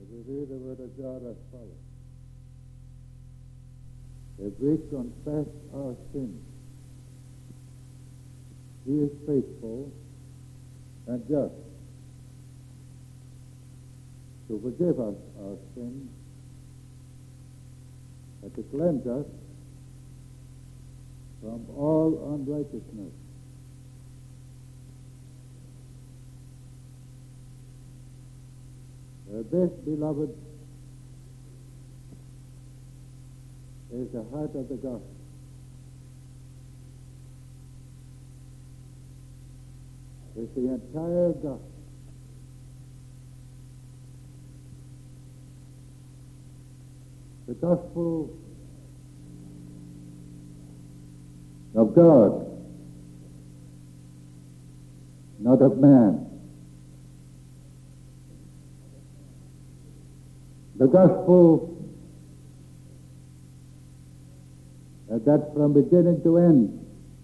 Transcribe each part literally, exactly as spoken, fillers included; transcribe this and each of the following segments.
we read the word of God as follows. If we confess our sins, he is faithful and just to forgive us our sins and to cleanse us from all unrighteousness. Uh, this, beloved, is the heart of the gospel. It's the entire gospel. The gospel of God, not of man. The gospel uh, that from beginning to end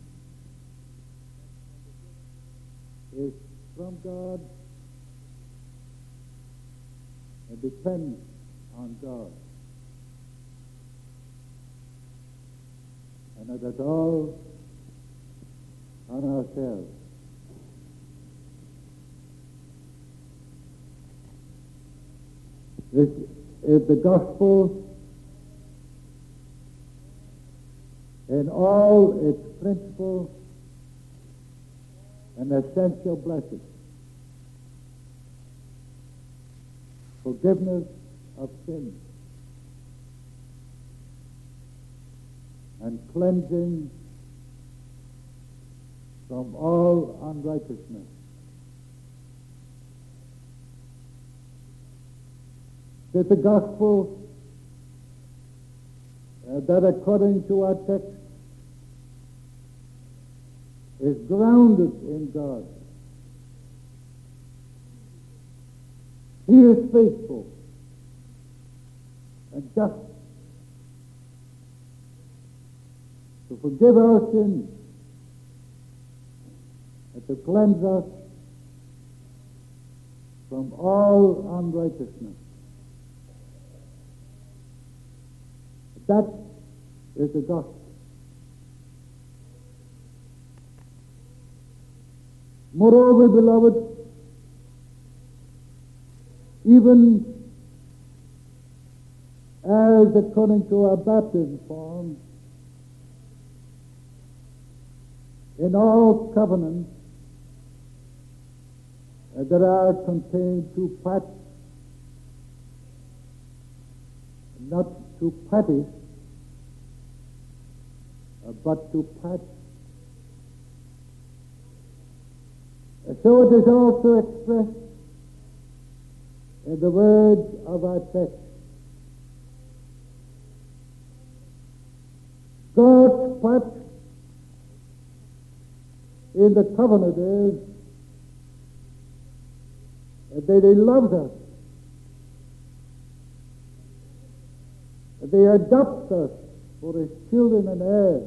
is from God and depends on God. And not at all on ourselves. This is the gospel in all its principles and essential blessings. Forgiveness of sins and cleansing from all unrighteousness. It's the gospel uh, that, according to our text, is grounded in God. He is faithful and just to forgive our sins and to cleanse us from all unrighteousness. That is the gospel. Moreover, beloved, even as according to our baptism form, in all covenants uh, there are contained two parts, not two parties, uh, but two parts. Uh, so it is also expressed in the words of our text. God's part in the covenant is that he loves us. They adopt us for his children and heirs.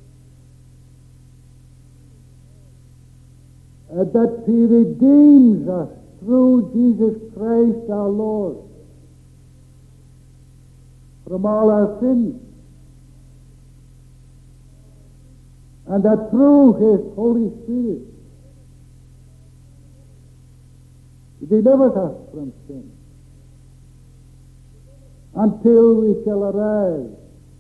And that he redeems us through Jesus Christ our Lord from all our sins. And that through his Holy Spirit he delivers us from sin until we shall arrive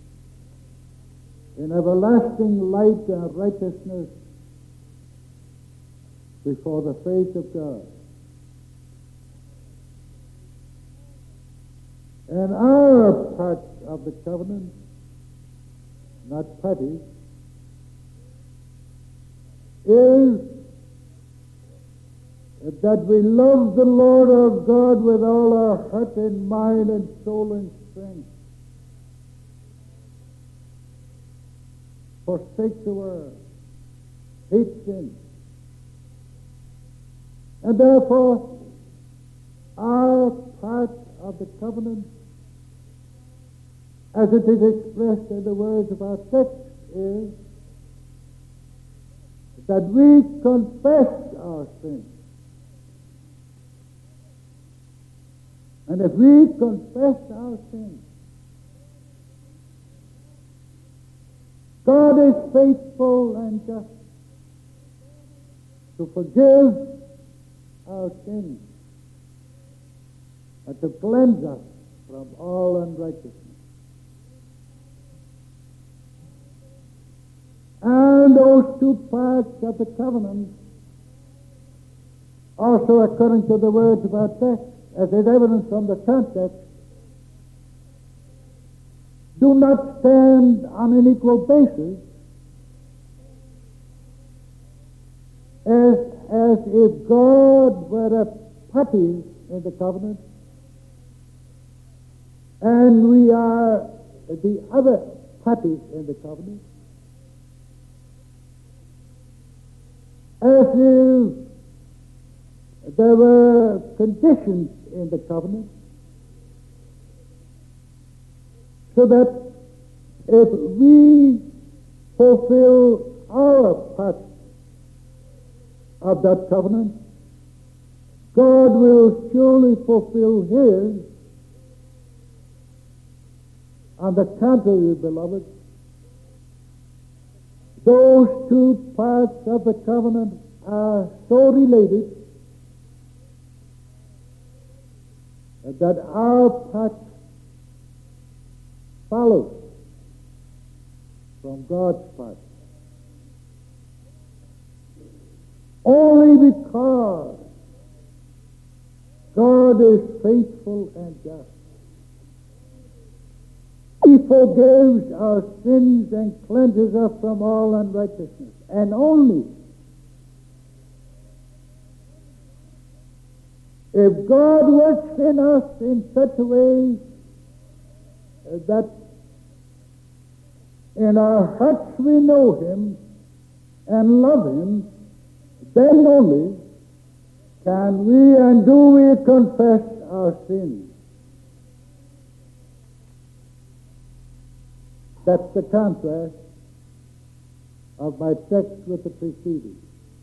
in everlasting light and righteousness before the face of God. And our part of the covenant, not parties, is that we love the Lord our God with all our heart and mind and soul and strength. Forsake the world, hate sin. And therefore, our part of the covenant, as it is expressed in the words of our text, is that we confess our sins. And if we confess our sins, God is faithful and just to forgive our sins and to cleanse us from all unrighteousness. And those two parts of the covenant, also according to the words of our text, as is evident from the context, do not stand on an equal basis, as, as if God were a party in the covenant and we are the other parties in the covenant, as if there were conditions in the covenant, so that if we fulfill our part of that covenant, God will surely fulfill his. On the contrary, beloved, those two parts of the covenant are so related that our part follows from God's part. Only because God is faithful and just, he forgives our sins and cleanses us from all unrighteousness. And only if God works in us in such a way that in our hearts we know him and love him, then only can we and do we confess our sins. That's the contrast of my text with the preceding.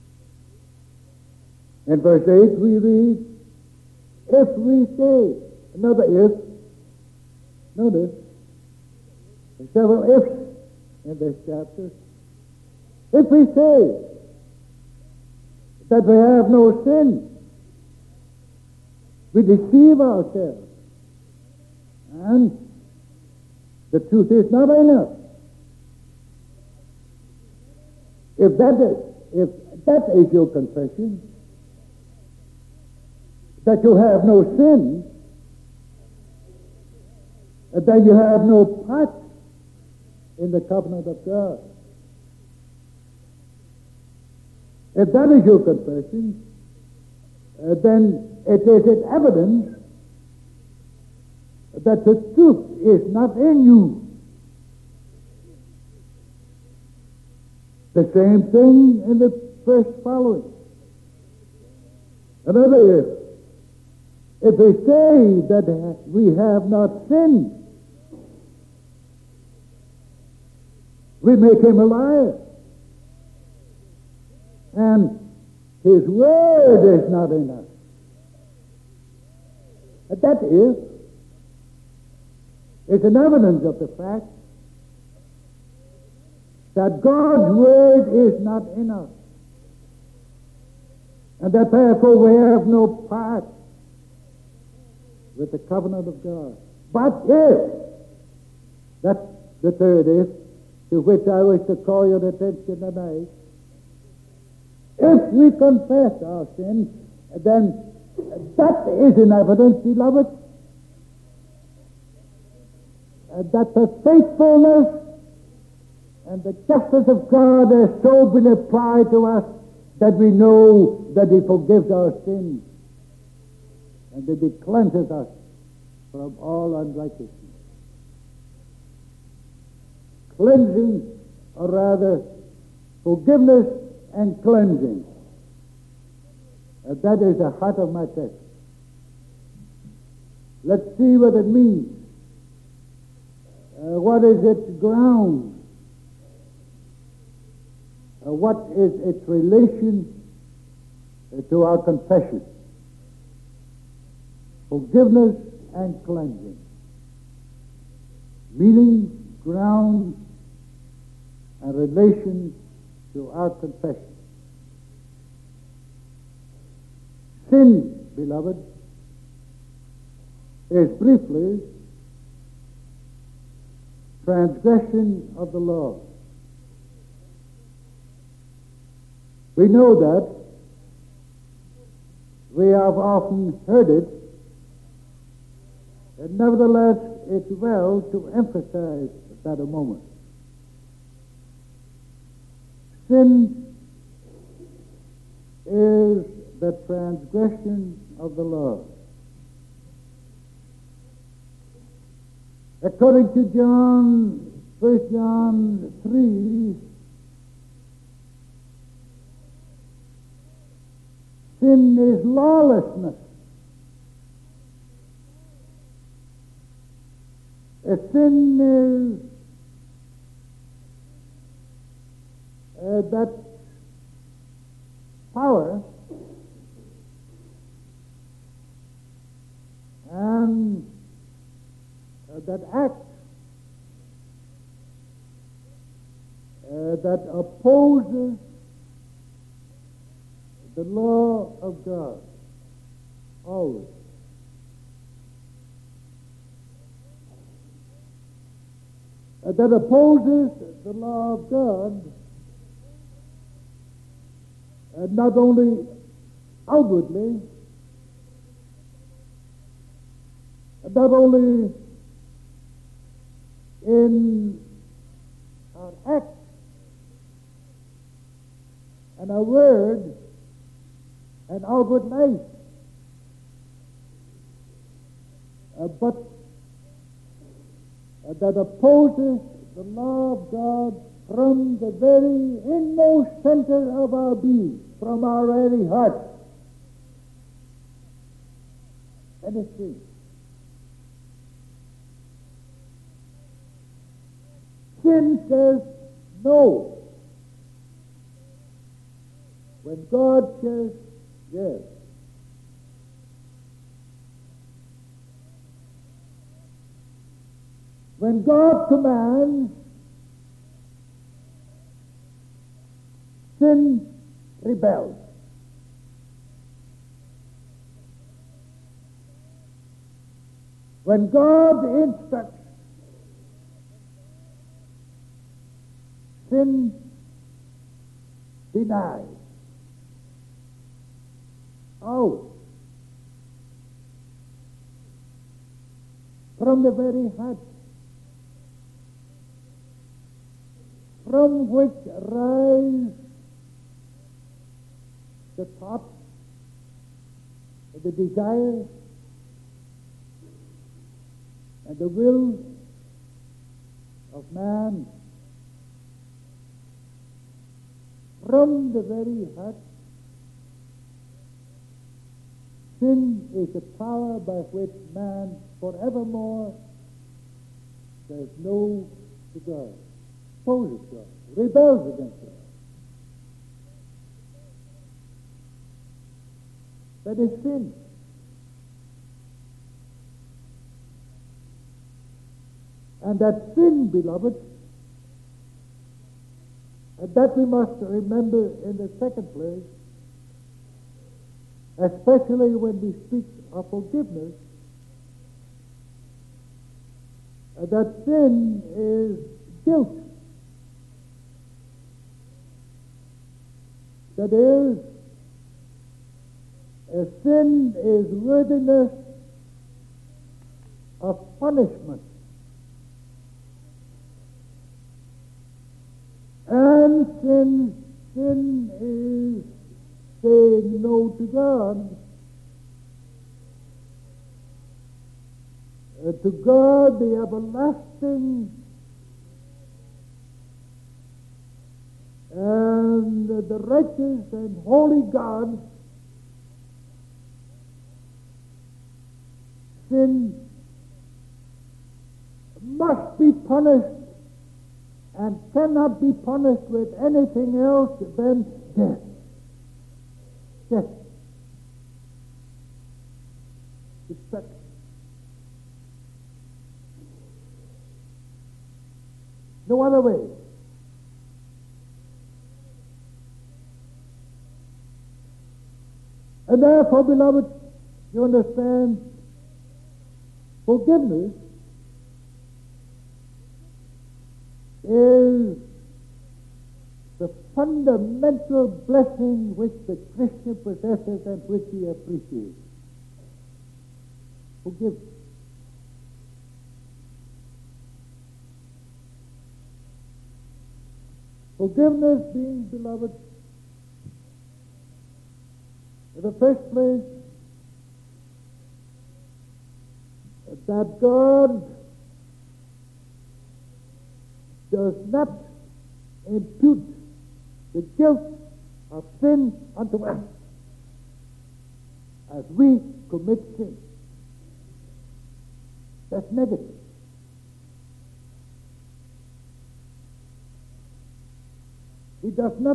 In verse eight we read, if we say, another if, notice, there's several ifs in this chapter. If we say that we have no sin, we deceive ourselves, and the truth is not in us. If that is, if that is your confession, that you have no sin, that you have no part in the covenant of God. If that is your confession, uh, then it is an evidence that the truth is not in you. The same thing in the verse following. Another if. If we say that we have not sinned, we make him a liar. And his word is not in us. And that is, is an evidence of the fact that God's word is not in us. And that therefore we have no part with the covenant of God. But if, that's the third if, to which I wish to call your attention tonight, if we confess our sin, then that is an evidence, beloved, that the faithfulness and the justice of God has so been applied to us that we know that he forgives our sins and that he cleanses us from all unrighteousness. Cleansing, or rather, forgiveness and cleansing. Uh, that is the heart of my text. Let's see what it means. Uh, what is its ground? Uh, what is its relation uh, to our confession? Forgiveness and cleansing. Meaning, ground, and relation to our confession. Sin, beloved, is briefly transgression of the law. We know that. We have often heard it, and nevertheless it's well to emphasize that a moment. Sin is the transgression of the law. According to John, First John three, sin is lawlessness. A sin is uh, that power and uh, that act uh, that opposes the law of God, always. Uh, that opposes the law of God, uh, not only outwardly, uh, not only in our act and our word and outward life, uh, but uh, that opposes the law of God from the very inmost center of our being, from our very heart. And it's sin. Sin says no, when God says yes. When God commands, sin rebels. When God instructs, sin denies. Oh, from the very heart, from which rise the thoughts, the desires, and the will of man, from the very heart, sin is the power by which man forevermore says no to God, opposes God, rebels against God. That is sin. And that sin, beloved, and that we must remember in the second place, especially when we speak of forgiveness, uh, that sin is guilt. That is, a sin is worthiness of punishment. And sin, sin is saying no to God, uh, to God the everlasting and the righteous and holy God. Sin must be punished and cannot be punished with anything else than death. Death. Destruction. No other way. And therefore, beloved, you understand, forgiveness is the fundamental blessing which the Christian possesses and which he appreciates. Forgiveness. Forgiveness being, beloved, in the first place, that God does not impute the guilt of sin unto us as we commit sin. That's negative. He does not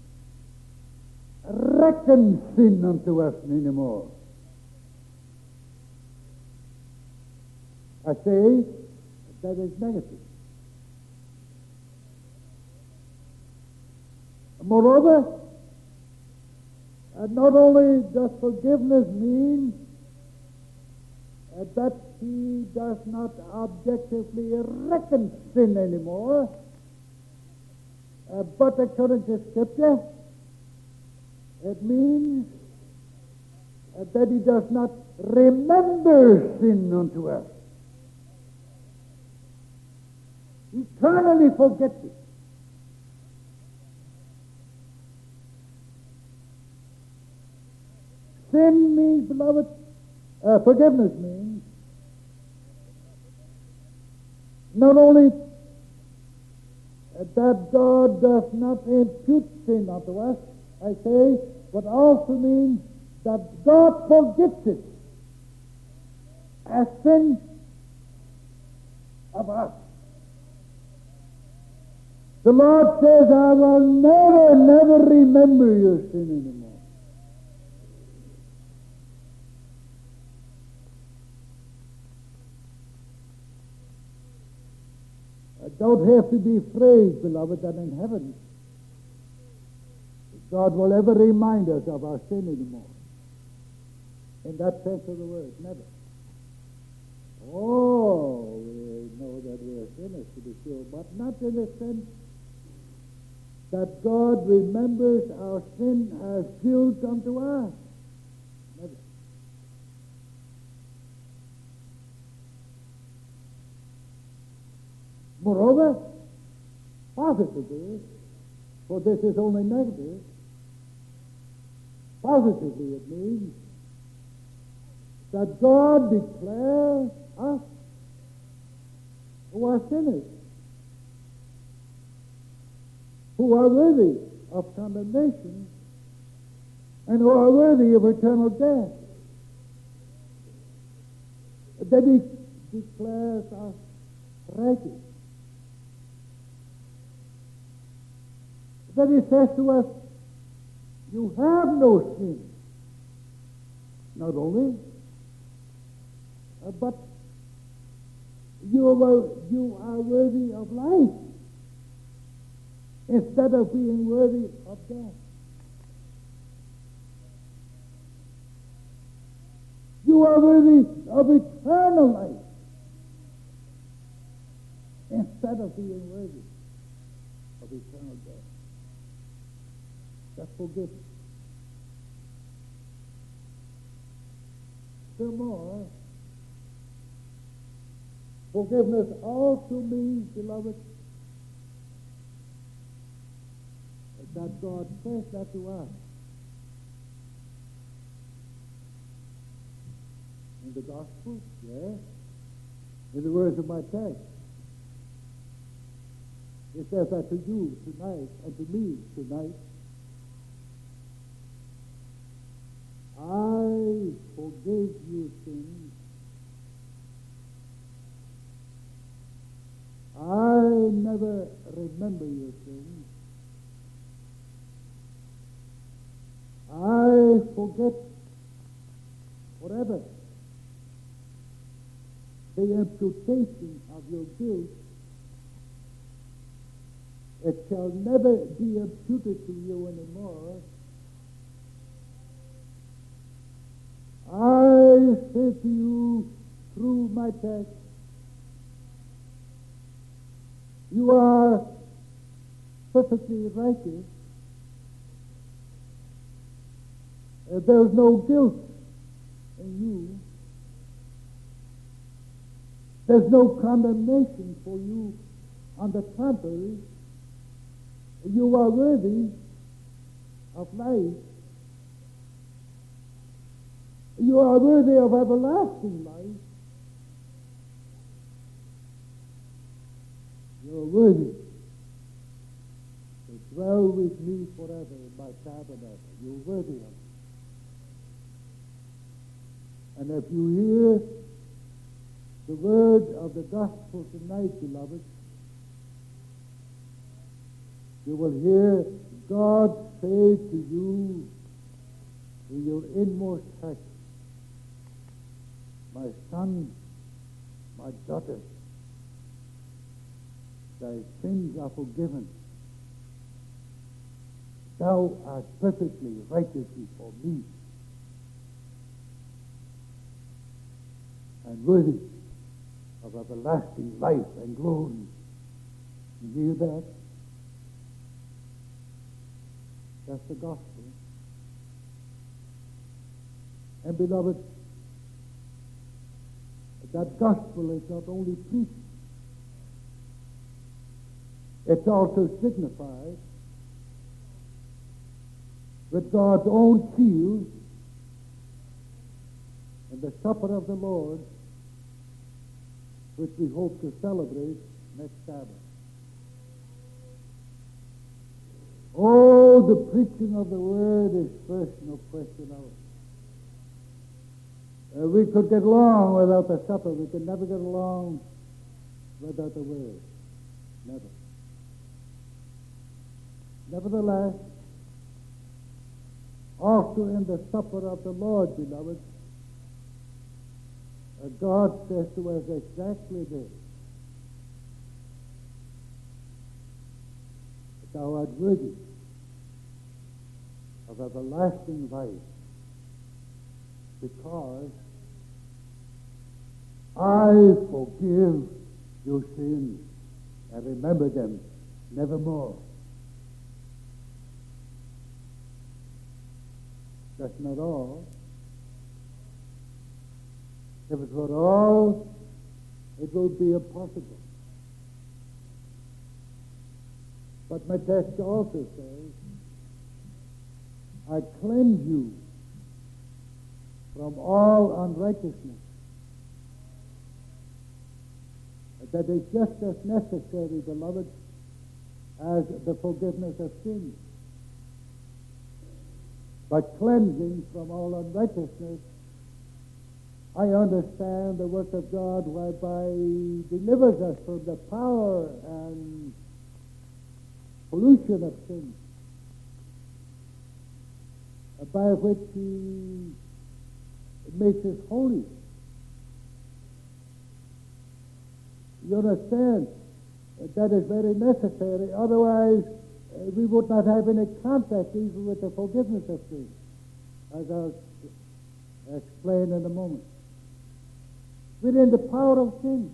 reckon sin unto us anymore. I say that is negative. Moreover, uh, not only does forgiveness mean uh, that he does not objectively reckon sin anymore, uh, but according to Scripture, it means uh, that he does not remember sin unto us. Eternally forgets it. Sin means, beloved, uh, forgiveness means not only that God does not impute sin unto us, I say, but also means that God forgets it as sin of us. The Lord says, I will never, never remember your sin anymore. I don't have to be afraid, beloved, that in heaven God will ever remind us of our sin anymore. In that sense of the word, never. Oh, we know that we are sinners, to be sure, but not in the sense that God remembers our sin as guilt unto us. Never. Moreover, positively, for this is only negative, positively it means that God declares us who are sinners, who are worthy of condemnation, and who are worthy of eternal death. That he declares us righteous. That he says to us, you have no sin. Not only, uh, but you are, you are worthy of life instead of being worthy of death. You are worthy of eternal life instead of being worthy of eternal death. That's forgiveness. Still more, forgiveness also means, beloved, that God says that to us in the gospel, yes, in the words of my text. It says that to you tonight and to me tonight. I forgave you sins. I never remember your sins. I forget forever the imputation of your guilt It shall never be imputed to you anymore. I say to you through my text, you are perfectly righteous. Uh, there's no guilt in you. There's no condemnation for you. On the contrary, you are worthy of life. You are worthy of everlasting life. You are worthy to dwell with me forever in my tabernacle. You are worthy of it. And if you hear the word of the gospel tonight, beloved, you will hear God say to you in your inmost heart, my son, my daughter, thy sins are forgiven. Thou art perfectly righteous before me, and worthy of everlasting life and glory. You hear that? That's the gospel. And beloved, that gospel is not only preached, it's also signified with God's own seal in the supper of the Lord, which we hope to celebrate next Sabbath. Oh, the preaching of the word is first, no question of it. Uh, we could get along without the supper. We could never get along without the word. Never. Nevertheless, also in the supper of the Lord, beloved, uh, God says to us exactly this. Thou art worthy of everlasting life, because I forgive your sins and remember them nevermore. That's not all. If it were all, it would be impossible. But my text also says, I cleanse you from all unrighteousness. That is just as necessary, beloved, as the forgiveness of sins. By cleansing from all unrighteousness, I understand the work of God whereby He delivers us from the power and pollution of sin, by which He makes us holy. You understand? That is very necessary. Otherwise, uh, we would not have any contact even with the forgiveness of sin, as I'll explain in a moment. We're in the power of sin.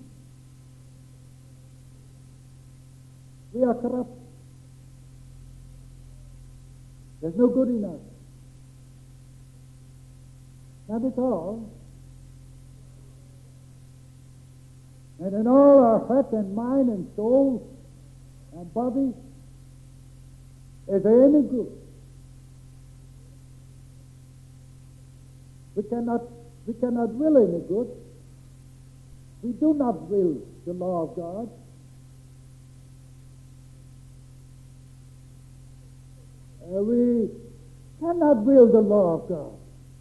We are corrupt. There's no good in us. Not at all. And in all our heart and mind and soul and body, is there any good? We cannot, we cannot will any good. We do not will the law of God. Uh, we cannot will the law of God.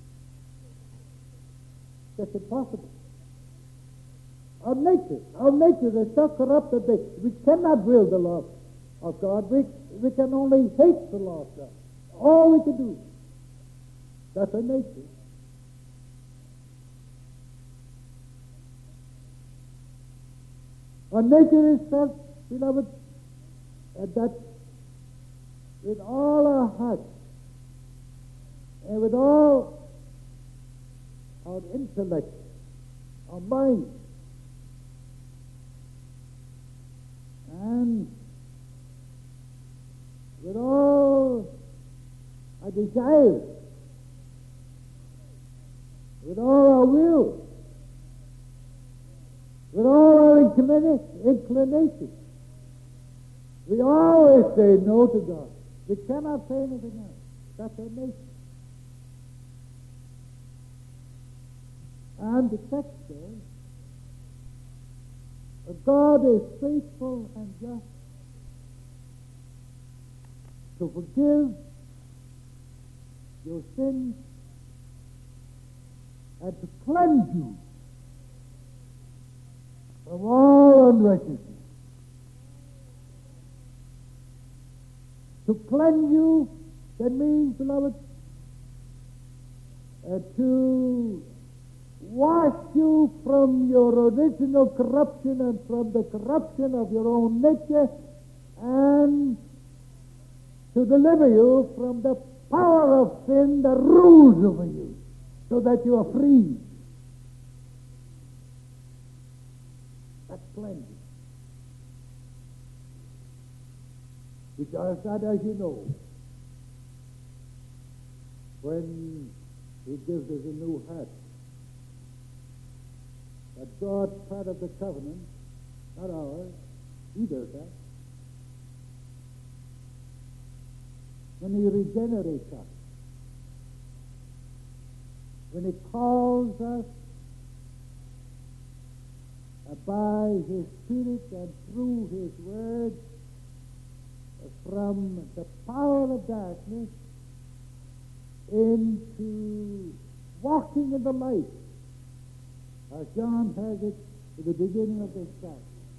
That's impossible. Our nature, our nature is so corrupted that we cannot will the law of God. We, we can only hate the law of God. All we can do. That's our nature. Our nature is such, beloved, uh, that with all our hearts and with all our intellect, our mind, and with all our desires, with all our will, with all our inclina- inclinations, we always say no to God. We cannot say anything else. That's our nature. And the text says, God is faithful and just to forgive your sins and to cleanse you from all unrighteousness. To cleanse you, that means, beloved, uh, to wash you from your original corruption and from the corruption of your own nature, and to deliver you from the power of sin that rules over you, so that you are free. That's cleansing. Because that, as you know, when He gives us a new heart, that God's part of the covenant, not ours, He does that. When He regenerates us, when He calls us uh, by His Spirit and through His Word uh, from the power of darkness into walking in the light, as John has it at the beginning of this chapter.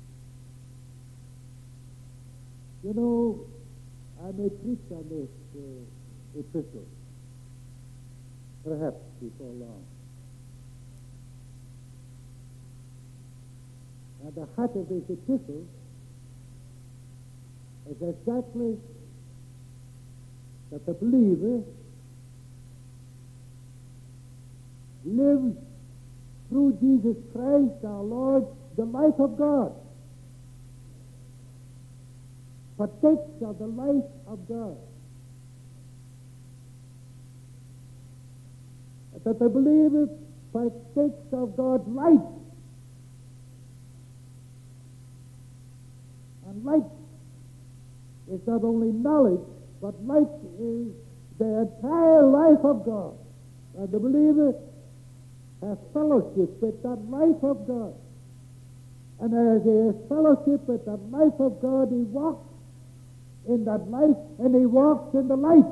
You know, I may preach on this uh, epistle, perhaps before long. And the heart of this epistle is exactly that the believer lives through Jesus Christ our Lord the life of God, partakes of the life of God. That the believer partakes of God's light. And light is not only knowledge, but light is the entire life of God. And the believer has fellowship with that life of God. And as he has fellowship with that life of God, he walks in that life, and he walks in the light.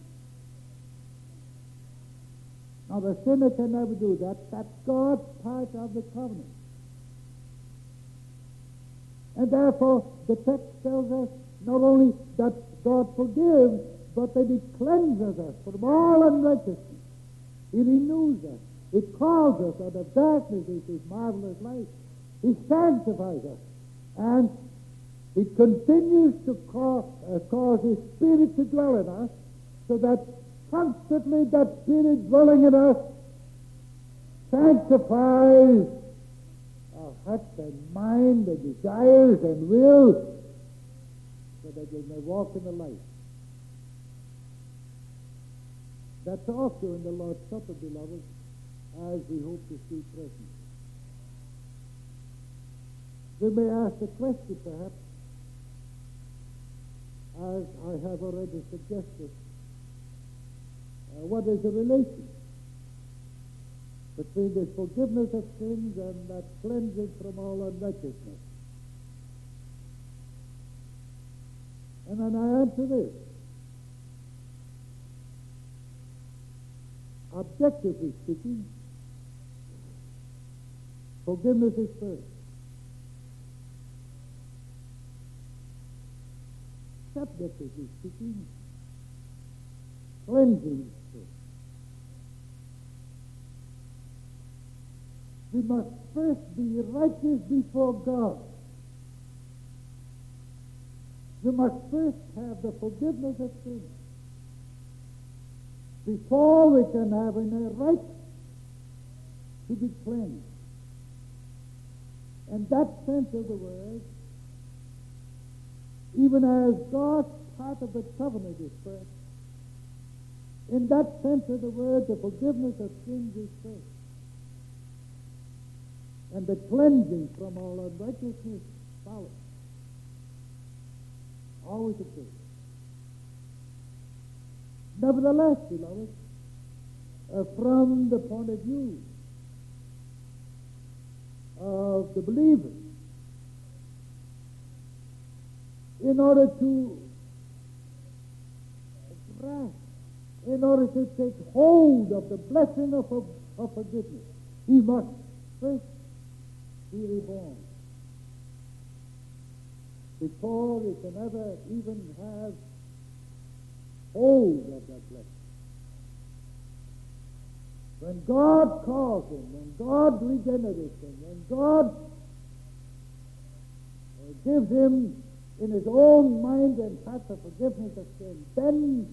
Now, the sinner can never do that. That's God's part of the covenant. And therefore, the text tells us not only that God forgives, but that He cleanses us from all unrighteousness. He renews us. He calls us out of darkness into His marvelous light. He sanctifies us. And He continues to call, uh, cause His Spirit to dwell in us, so that constantly that Spirit dwelling in us sanctifies our heart and mind and desires and will, so that we may walk in the light. That's also in the Lord's Supper, beloved, as we hope to see present. We may ask the question, perhaps, as I have already suggested, uh, what is the relation between the forgiveness of sins and that cleansing from all unrighteousness? And then I answer this. Objectively speaking, forgiveness is first. Subjectively speaking, cleansing is first. We must first be righteous before God. We must first have the forgiveness of sin before we can have any right to be cleansed. In that sense of the word, even as God's part of the covenant is first, in that sense of the word, the forgiveness of sins is first. And the cleansing from all unrighteousness follows. Always the case. Nevertheless, beloved, uh, from the point of view of the believer, in order to grasp, in order to take hold of the blessing of, of, of forgiveness, he must first be reborn before he can ever even have hold of that blessing. When God calls him, when God regenerates him, when God uh, gives him in his own mind and heart the forgiveness of sin, then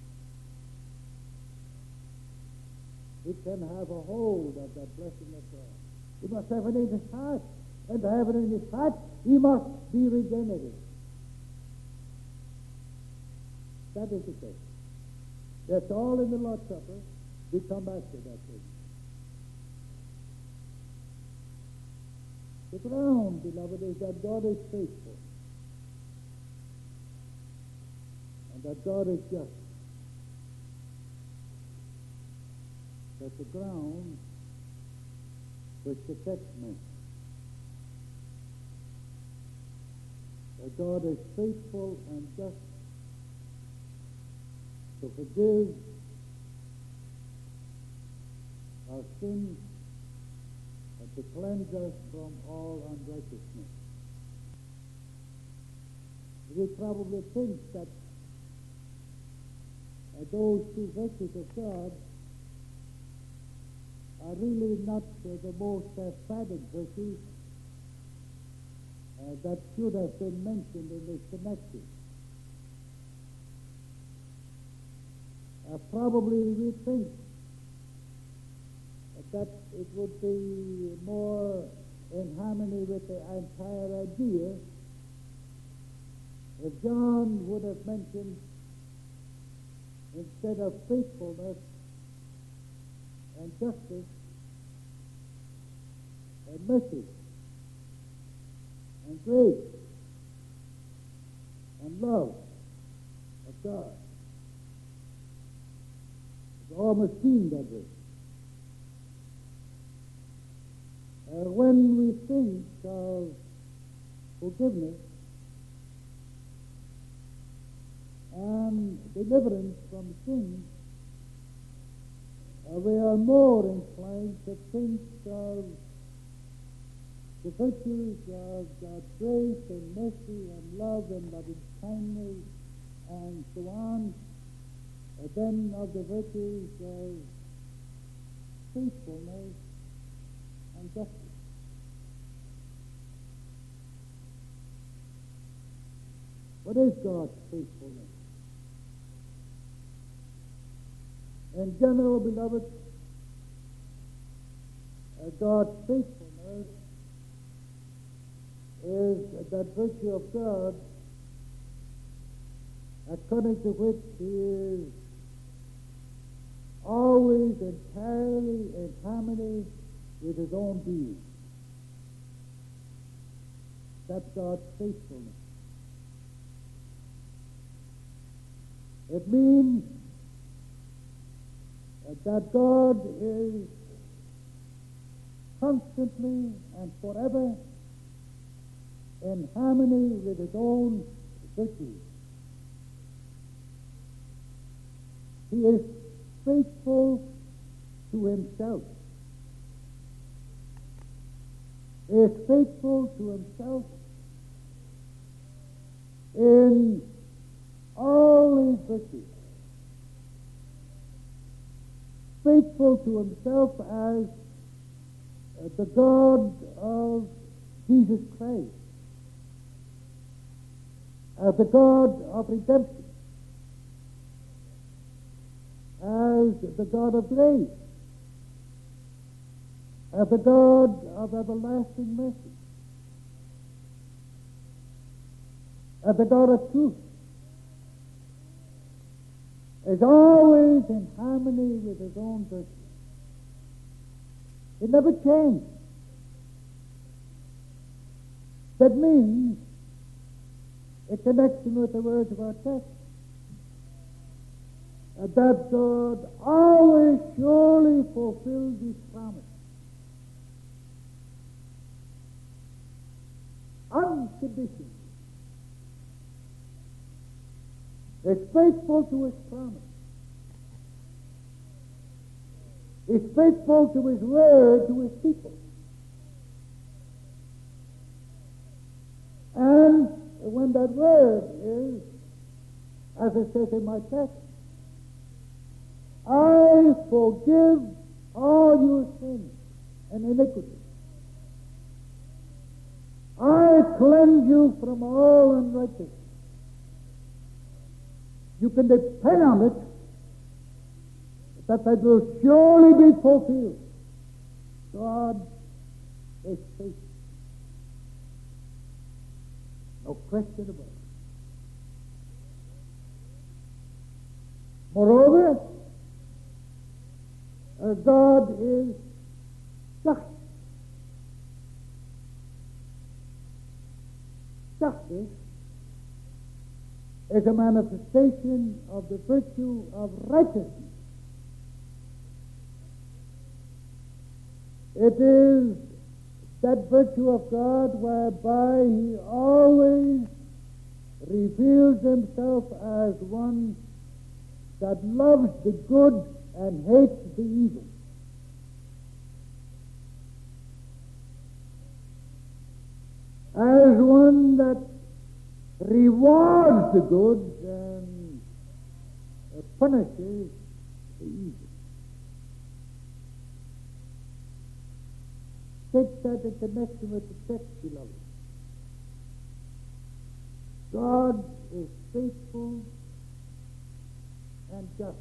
he can have a hold of that blessing of God. He must have it in his heart. And to have it in his heart, he must be regenerated. That is the case. That's all in the Lord's Supper. We come back to that thing. The ground, beloved, is that God is faithful. And that God is just. That's the ground which protects man. That God is faithful and just to forgive our sins and to cleanse us from all unrighteousness. We probably think that uh, those two virtues of God are really not uh, the most emphatic virtues uh, that should have been mentioned in this connection. Uh, probably we think that it would be more in harmony with the entire idea if John would have mentioned, instead of faithfulness and justice and mercy and grace and love of God. It's almost seen that way. Uh, when we think of forgiveness and deliverance from sin, uh, we are more inclined to think of the virtues of God's grace and mercy and love and loving kindness and so on, uh, than of the virtues of faithfulness and justice. What is God's faithfulness? In general, beloved, uh, God's faithfulness is that virtue of God according to which he is always entirely in harmony with his own being. That's God's faithfulness. It means that God is constantly and forever in harmony with his own virtues. He is faithful to himself. He is faithful to himself in all his virtues. Faithful to himself as uh, the God of Jesus Christ, as the God of redemption, as the God of grace, as the God of everlasting mercy, as the God of truth, is always in harmony with his own virtue. It never changed. That means, in connection with the words of our text, that God always surely fulfills his promise. Unconditionally. Is faithful to his promise. Is faithful to his word to his people. And when that word is, as it says in my text, I forgive all your sins and iniquities. I cleanse you from all unrighteousness. You can depend on it that that will surely be fulfilled. God is faithful. No question about it. Moreover, uh, God is just. Justice is a manifestation of the virtue of righteousness. It is that virtue of God whereby he always reveals himself as one that loves the good and hates the evil. As one that rewards the good and uh, punishes the evil. Take that in connection with the text, beloved. God is faithful and just.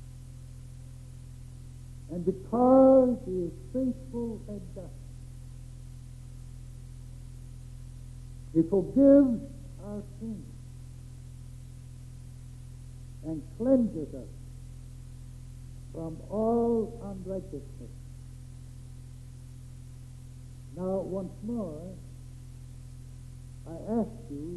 And because he is faithful and just, he forgives our sins and cleanses us from all unrighteousness. Now, once more, I ask you,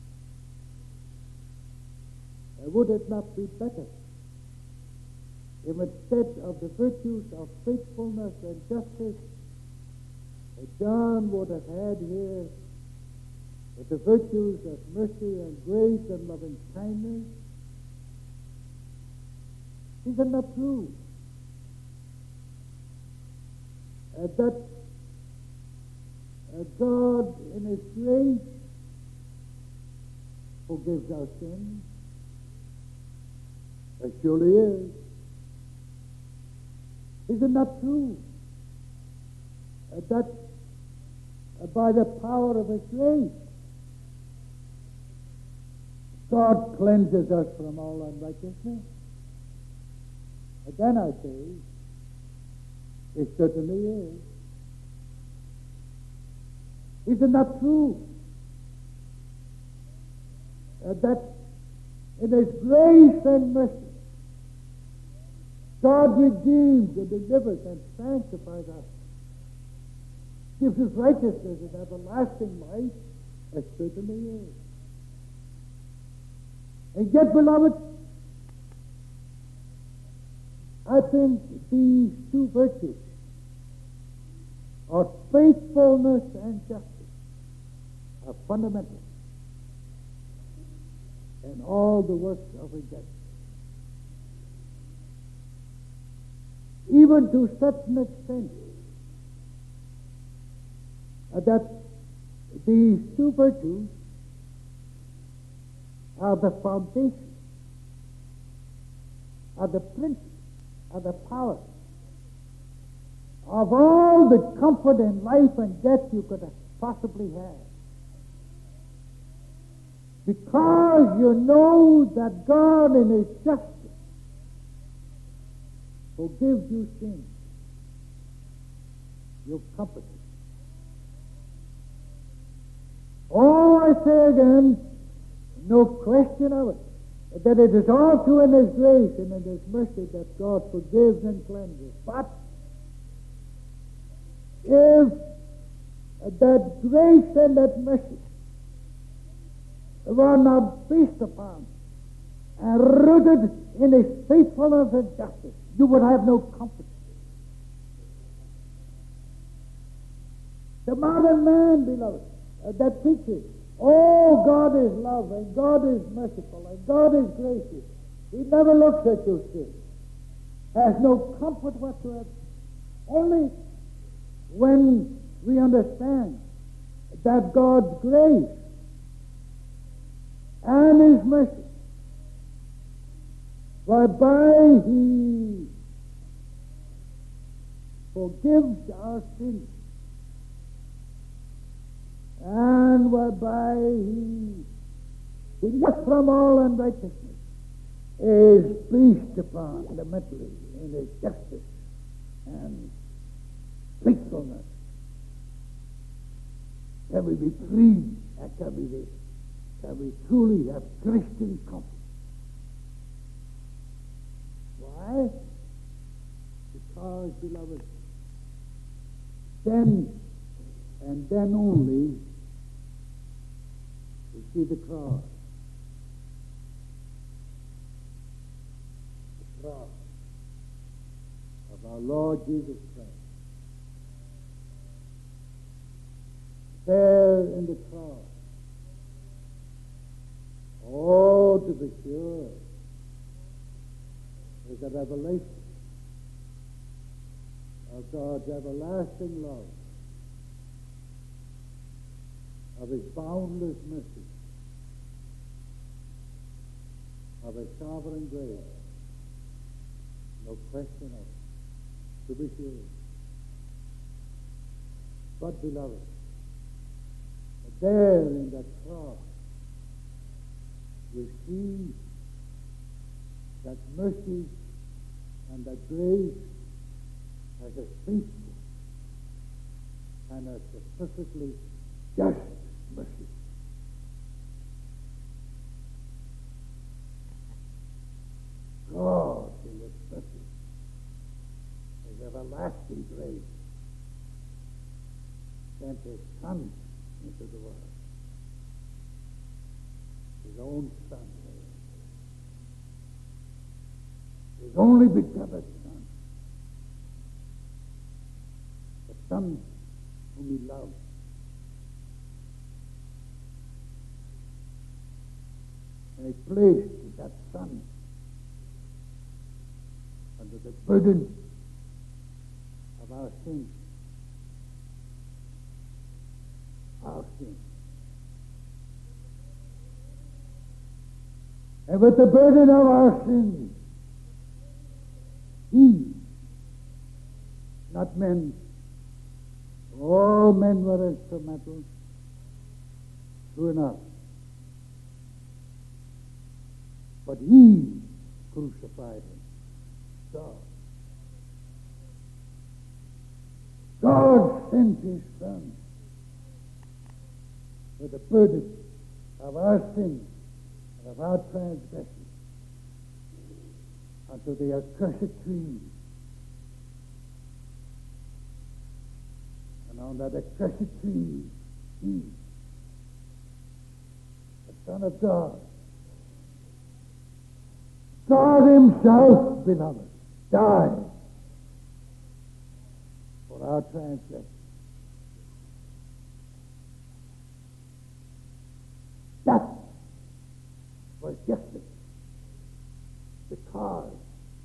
uh, would it not be better if instead of the virtues of faithfulness and justice, uh, John would have had here uh, the virtues of mercy and grace and loving kindness? Is it not true uh, that Uh, God, in his grace, forgives our sins? It surely is. Is it not true uh, that uh, by the power of his grace, God cleanses us from all unrighteousness? Again I say, it certainly is. Is it not true uh, that in his grace and mercy, God redeems and delivers and sanctifies us, gives us righteousness and everlasting life? It certainly is. And yet, beloved, I think these two virtues are faithfulness and justice are fundamental in all the works of redemption. Even to such an extent uh, that these two virtues are the foundation, are the principle, are the power of all the comfort in life and death you could possibly have. Because you know that God in His justice forgives you sin, you're comforted. Oh, I say again, no question of it, that it is all through in His grace and in His mercy that God forgives and cleanses. But if that grace and that mercy were not based upon and rooted in His faithfulness and justice, you would have no comfort. The modern man, beloved, uh, that preaches, oh, God is love, and God is merciful, and God is gracious. He never looks at your sin. Has no comfort whatsoever. Only when we understand that God's grace and His mercy, whereby He forgives our sins, and whereby He keeps us from all unrighteousness, is based upon fundamentally in His justice and faithfulness. Can we be free? And can we be, can we truly have Christian comfort? Why? Because, beloved, then and then only we see the cross. The cross of our Lord Jesus Christ. There in the cross. Oh, to be sure, is a revelation of God's everlasting love, of His boundless mercy, of His sovereign grace. No question of it, to be sure. But, beloved, there in that cross, you see that mercy and that grace as a faithful and as a perfectly just mercy. God in His mercy, His everlasting grace, sent His Son into the world. His own Son. His only begotten Son. The Son whom He loved. And He placed that Son under the burden of our sins. Our sins. And with the burden of our sins, He, not men, all men were instrumental, true enough, but He crucified Him. God. God sent His Son with the burden of our sins and of our transgressions unto the accursed tree. And on that accursed tree, He, the Son of God, God Himself, beloved, died for our transgressions. That was justice, because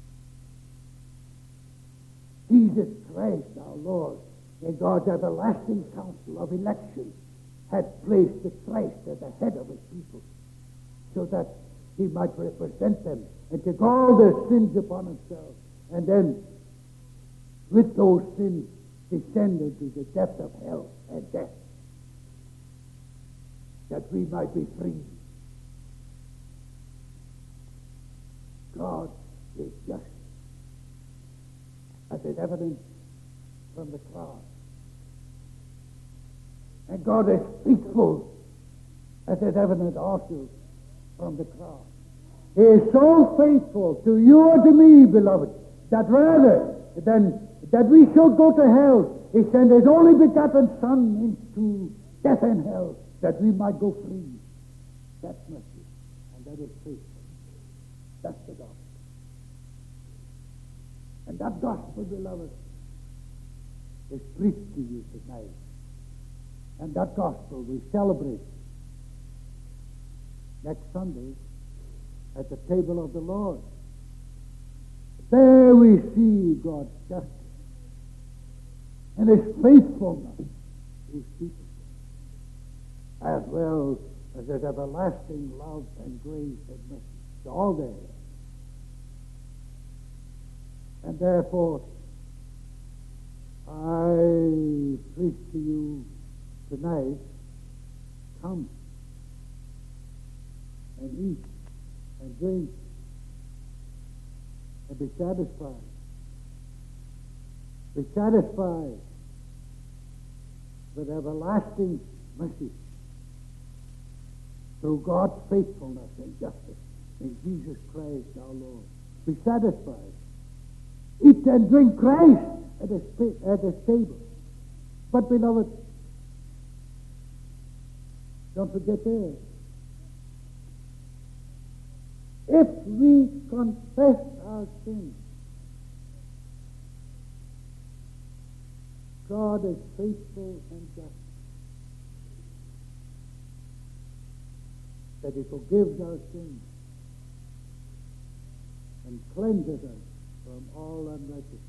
Jesus Christ, our Lord, in God's everlasting counsel of election, had placed the Christ at the head of His people, so that He might represent them and take all their sins upon Himself, and then, with those sins, descend into the depth of hell and death, that we might be free God is just, as is evident from the cross. And God is faithful, as is evident also from the cross. He is so faithful to you and to me, beloved, that rather than that we should go to hell, he sent his only begotten Son into death and hell, that we might go free. That's mercy, and that is faithful. That's the gospel. And that gospel, beloved, is preached to you tonight. And that gospel we celebrate next Sunday at the table of the Lord. There we see God's justice and his faithfulness to his people, as well as his everlasting love and grace and mercy. It's all there. And therefore, I preach to you tonight, come and eat and drink and be satisfied. Be satisfied with everlasting mercy through God's faithfulness and justice in Jesus Christ our Lord. Be satisfied. Eat and drink Christ at his, at his table. But, beloved, don't forget this. If we confess our sins, God is faithful and just, that he forgives our sins and cleanses us from all unrighteousness.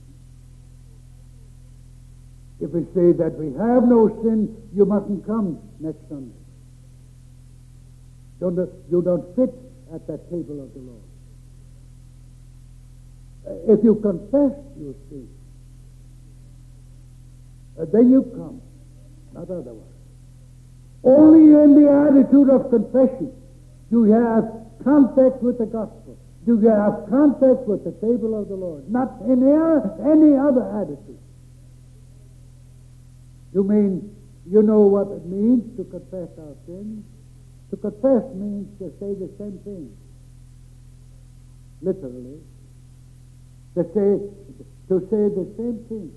If we say that we have no sin, you mustn't come next Sunday. Don't, you don't fit at that table of the Lord. Uh, if you confess your sin, uh, then you come, not otherwise. Only in the attitude of confession do you have contact with the gospel. Do you have contact with the table of the Lord? Not in any other attitude. You mean, you know what it means to confess our sins? To confess means to say the same thing. Literally. To say, to say the same thing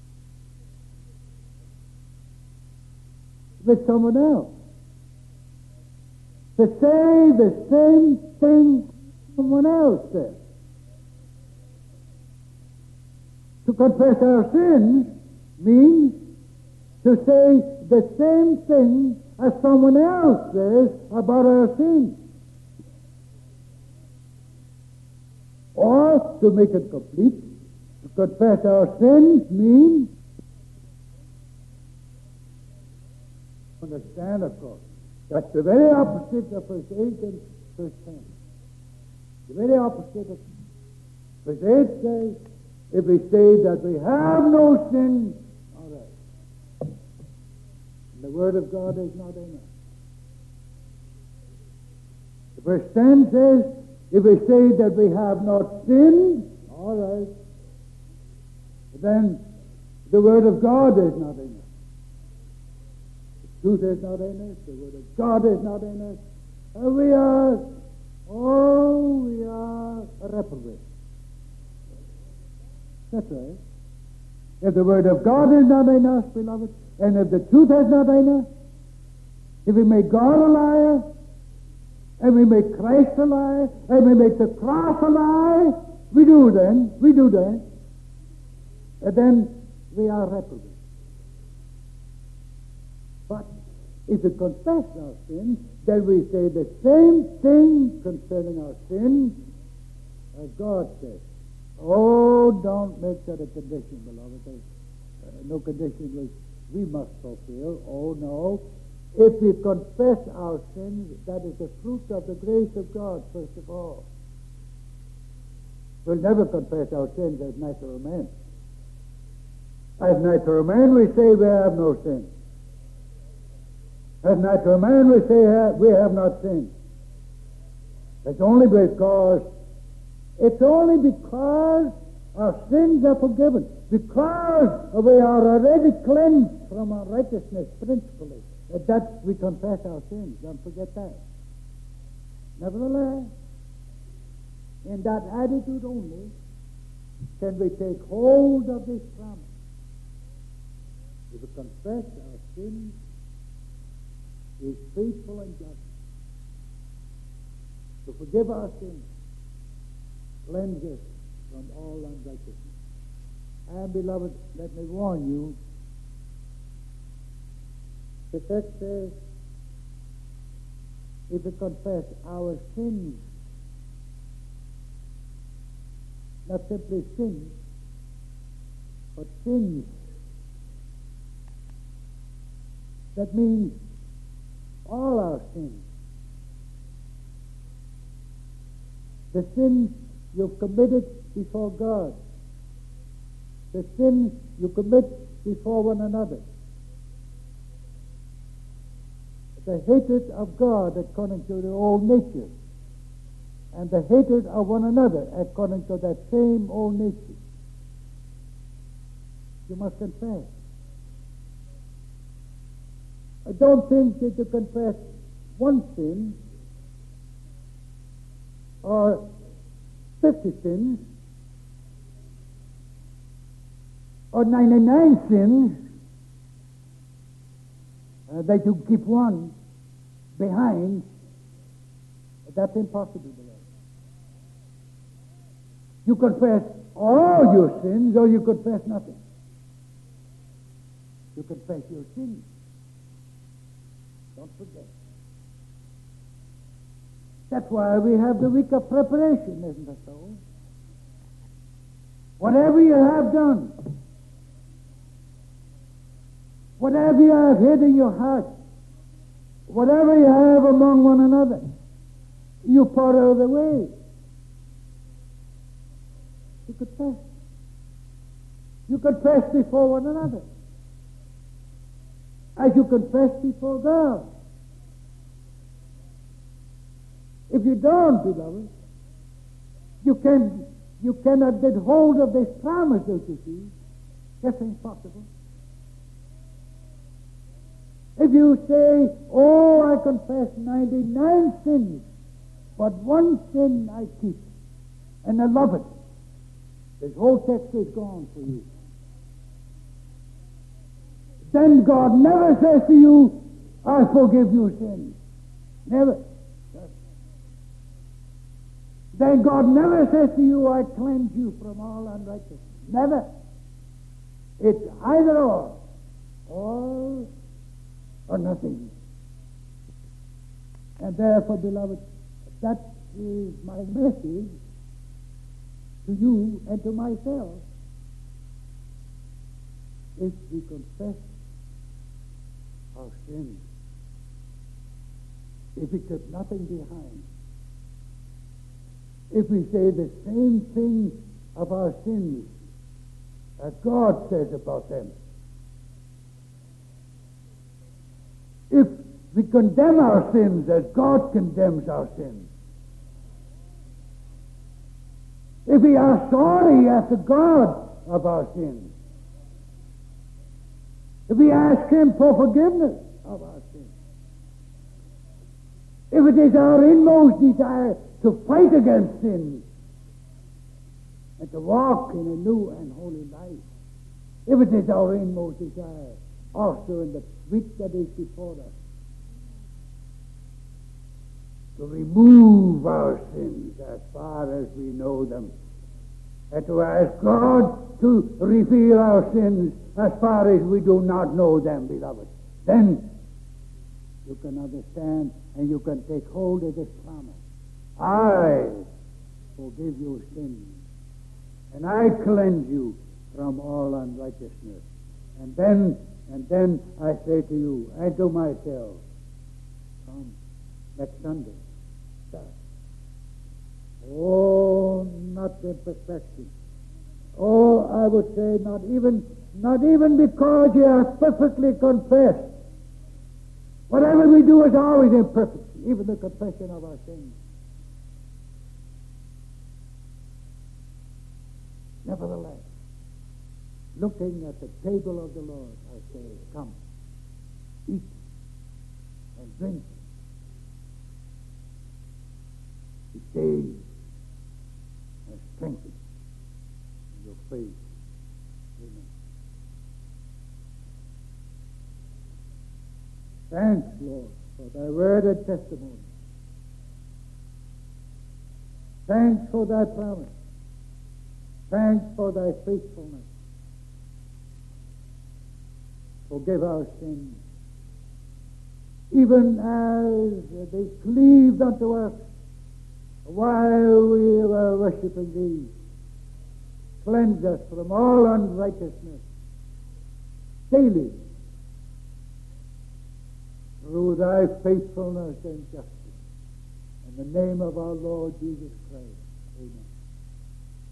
with someone else. To say the same thing someone else says. To confess our sins means to say the same thing as someone else says about our sins. Or, to make it complete, to confess our sins means, understand, of course, that's the very opposite of verse eight and verse ten. The very opposite of verse eight says, if we say that we have no sin, all right. And the Word of God is not in us. The verse ten says, if we say that we have not sinned, all right. But then the Word of God is not in us. The truth is not in us. The Word of God is not in us. And we are, oh, we are a reprobate. That's right. If the Word of God is not in us, beloved, and if the truth is not in us, if we make God a liar, and we make Christ a liar, and we make the cross a lie, we do then, we do then, and then we are reprobate. But if we confess our sins, then we say the same thing concerning our sins as God says. Oh, don't make that a condition, beloved. There's uh, no condition which we must fulfill. Oh, no. If we confess our sins, that is the fruit of the grace of God, first of all. We'll never confess our sins as natural men. As natural men, we say we have no sin. As natural men, we say we have not sinned. It's only because It's only because our sins are forgiven, because we are already cleansed from our righteousness principally, that we confess our sins. Don't forget that. Nevertheless, in that attitude only can we take hold of this promise. If we confess our sins, He is faithful and just to forgive our sins, cleanse us from all unrighteousness. And beloved, let me warn you, the text says, if we confess our sins, not simply sins, but sins, that means all our sins. The sins you've committed before God, the sins you commit before one another, the hatred of God according to the old nature, and the hatred of one another according to that same old nature. You must confess. I don't think that you confess one sin or fifty sins or ninety-nine sins uh, that you keep one behind. That's impossible, beloved. You confess all your sins or you confess nothing. You confess your sins. Don't forget. That's why we have the week of preparation, isn't it so? Whatever you have done, whatever you have hid in your heart, whatever you have among one another, you put out of the way. You confess. You confess before one another, as you confess before God. If you don't, beloved, you can you cannot get hold of this promise, don't you see? That's impossible. If you say, oh, I confess ninety-nine sins, but one sin I keep, and I love it, this whole text is gone for you. Then God never says to you, I forgive you sins. Never. Then God never says to you, I cleanse you from all unrighteousness. Never. It's either or. All or nothing. And therefore, beloved, that is my message to you and to myself. If we confess our sins, if we keep nothing behind, if we say the same thing of our sins as God says about them, if we condemn our sins as God condemns our sins, if we are sorry after God of our sins, if we ask Him for forgiveness of our sins, if it is our inmost desire to fight against sin and to walk in a new and holy life, if it is our inmost desire also in the week that is before us to remove our sins as far as we know them, and to ask God to reveal our sins as far as we do not know them, beloved, then you can understand and you can take hold of this promise. I forgive your sins, and I cleanse you from all unrighteousness. And then, and then I say to you and to myself, come next Sunday. Start. Oh, not in perfection. Oh, I would say not even, not even because you have perfectly confessed. Whatever we do is always imperfect, even the confession of our sins. Nevertheless, looking at the table of the Lord, I say, come, eat and drink. Be saved and strengthened in your faith. Amen. Thanks, Lord, for thy word and testimony. Thanks for thy promise. Thanks for thy faithfulness. Forgive our sins, even as they cleaved unto us while we were worshiping thee. Cleanse us from all unrighteousness daily through thy faithfulness and justice. In the name of our Lord Jesus Christ. Amen.